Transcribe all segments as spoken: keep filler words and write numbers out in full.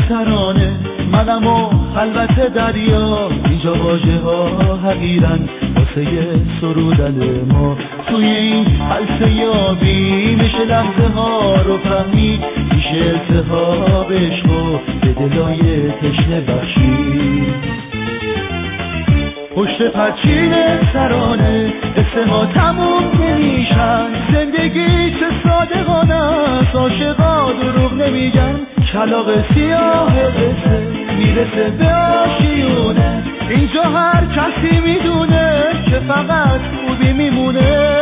ترانه، منم و خلوت دریا، اینجا واژه ها حقیرن واسه سرودن ما. توی این حلسه یابی میشه لحظه ها رو فهمید، میشه التهاب عشق و به دلای تشنه بخشید. پشت پرچین ترانه قصه ها تموم نمیشن، زندگی چه صادقانه است، عاشقا دروغ نمیگن. کلاغ سیاه قصه میرسه به آشیونه، اینجا هر کسی میدونه که فقط خوبی میمونه.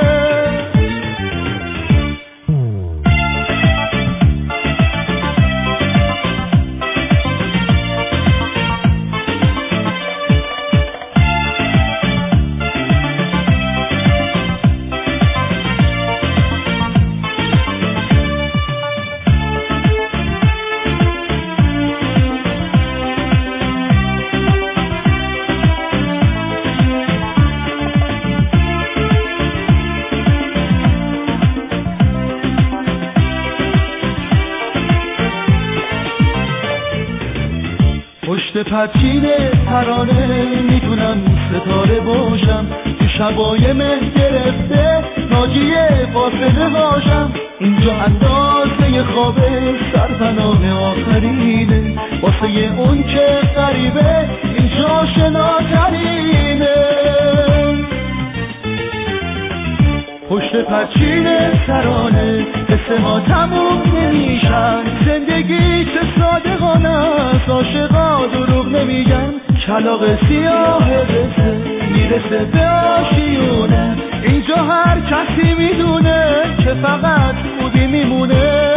پشت پرچین ترانه میتونم ستاره باشم، تو شبای مه گرفته ناجی فاصله باشم. اینجا اندازه خواب سرپناه آخرینه، واسه اون که غریبه اینجا شناترینه. پشت پرچین ترانه قصه ها تموم نمیشن، زندگی چه صادقانه است، عاشقا دروغ نمیگن. کلاغ سیاه قصه میرسه به آشیونه، اینجا هر کسی میدونه که فقط خوبی میمونه.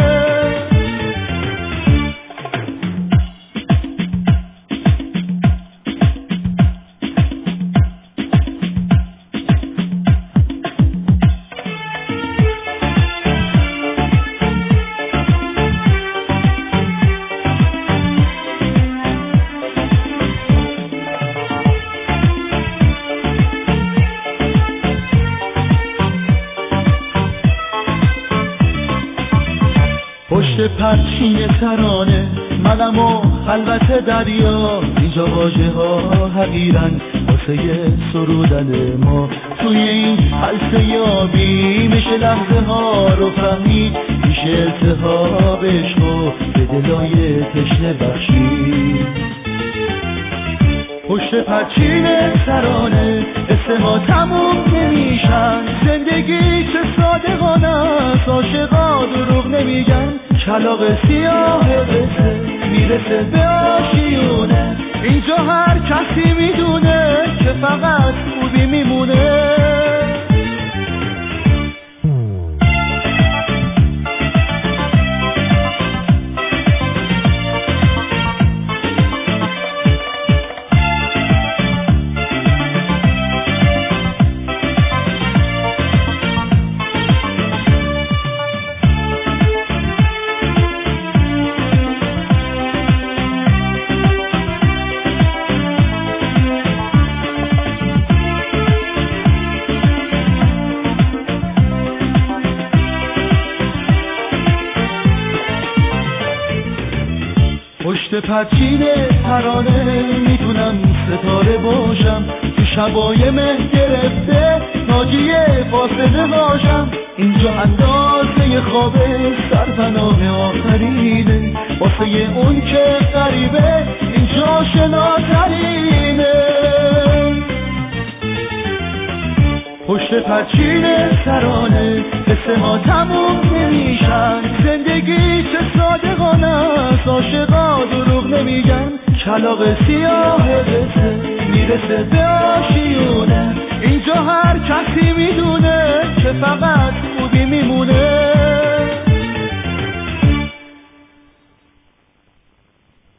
پشت پرچین ترانه، منم و خلوت دریا، اینجا واژه ها حقیرن واسه سرودن ما. توی این حلسه یابی میشه لحظه ها رو فهمید، میشه التهاب عشق و به دلای تشنه بخشید. پشت پرچین ترانه قصه ها تموم نمیشن، زندگی چه صادقانه است، عاشقا دروغ نمیگن. کلاغ سیاه قصه میرسه به آشیونه، اینجا هر کسی میدونه که فقط خوبی میمونه. پشت پرچین ترانه میتونم ستاره باشم، تو شبای مه گرفته ناجی فاصله باشم. اینجا اندازه خواب سرپناه آخرینه، واسه اون که غریبه اینجا شناترینه. پشت پرچین ترانه قصه ها تموم نمیشن، زندگی چه صادقانه است، عاشقا دروغ نمیگن. کلاغ سیاه قصه میرسه به آشیونه، اینجا هر کسی میدونه که فقط